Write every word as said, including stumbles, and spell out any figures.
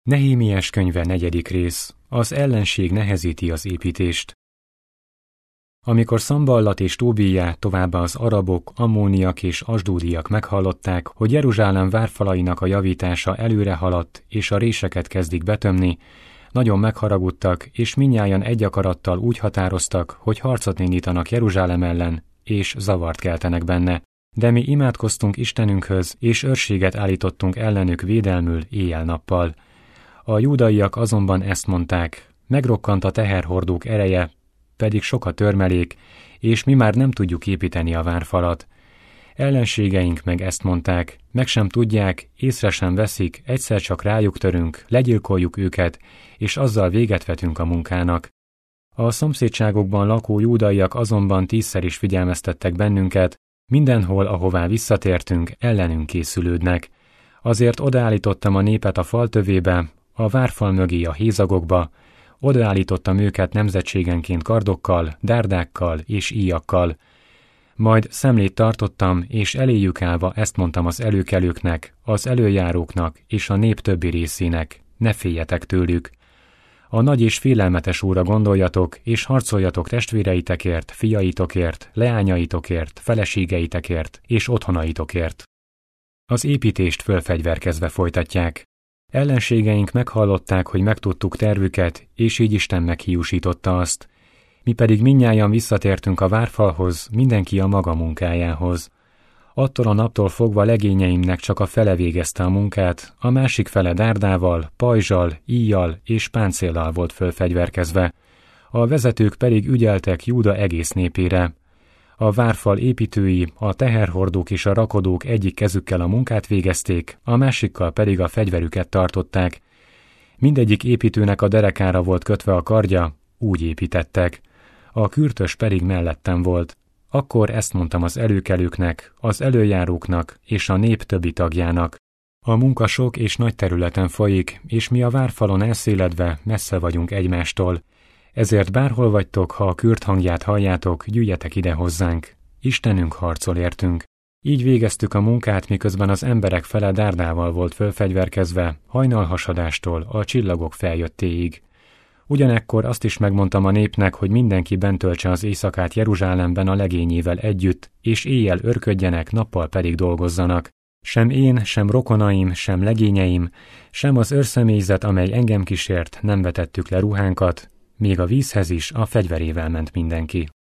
Nehémiás könyve negyedik rész. Az ellenség nehezíti az építést. Amikor Szamballat és Tóbijá, továbbá az arabok, ammóniak és asdódiak meghallották, hogy Jeruzsálem várfalainak a javítása előre haladt, és a réseket kezdik betömni, nagyon megharagudtak, és mindnyájan egy akarattal úgy határoztak, hogy harcot indítanak Jeruzsálem ellen, és zavart keltenek benne. De mi imádkoztunk Istenünkhöz, és őrséget állítottunk ellenük védelmül éjjel-nappal. A júdaiak azonban ezt mondták: megrokkant a teherhordók ereje, pedig sok a törmelék, és mi már nem tudjuk építeni a várfalat. Ellenségeink meg ezt mondták: meg sem tudják, észre sem veszik, egyszer csak rájuk törünk, legyilkoljuk őket, és azzal véget vetünk a munkának. A szomszédságokban lakó júdaiak azonban tízszer is figyelmeztettek bennünket, mindenhol, ahová visszatértünk, ellenünk készülődnek. Azért odaállítottam a népet a faltövébe, a várfal mögé a hézagokba, odaállítottam őket nemzetségenként kardokkal, dárdákkal és íjakkal. Majd szemlét tartottam, és eléjük állva ezt mondtam az előkelőknek, az előjáróknak és a nép többi részének: ne féljetek tőlük. A nagy és félelmetes óra gondoljatok, és harcoljatok testvéreitekért, fiaitokért, leányaitokért, feleségeitekért és otthonaitokért. Az építést fölfegyverkezve folytatják. Ellenségeink meghallották, hogy megtudtuk tervüket, és így Isten meghiúsította azt. Mi pedig mindnyájan visszatértünk a várfalhoz, mindenki a maga munkájához. Attól a naptól fogva legényeimnek csak a fele végezte a munkát, a másik fele dárdával, pajzsal, íjjal és páncéllal volt fölfegyverkezve. A vezetők pedig ügyeltek Júda egész népére. A várfal építői, a teherhordók és a rakodók egyik kezükkel a munkát végezték, a másikkal pedig a fegyverüket tartották. Mindegyik építőnek a derekára volt kötve a kardja, úgy építettek. A kürtös pedig mellettem volt. Akkor ezt mondtam az előkelőknek, az előjáróknak és a nép többi tagjának: a munka sok és nagy területen folyik, és mi a várfalon elszéledve messze vagyunk egymástól. Ezért bárhol vagytok, ha a kürt hangját halljátok, gyűjjetek ide hozzánk. Istenünk harcol értünk. Így végeztük a munkát, miközben az emberek fele dárdával volt fölfegyverkezve, hajnalhasadástól a csillagok feljöttéig. Ugyanekkor azt is megmondtam a népnek, hogy mindenki bent töltse az éjszakát Jeruzsálemben a legényével együtt, és éjjel örködjenek, nappal pedig dolgozzanak. Sem én, sem rokonaim, sem legényeim, sem az őrszemélyzet, amely engem kísért, nem vetettük le ruhánkat, még a vízhez is a fegyverével ment mindenki.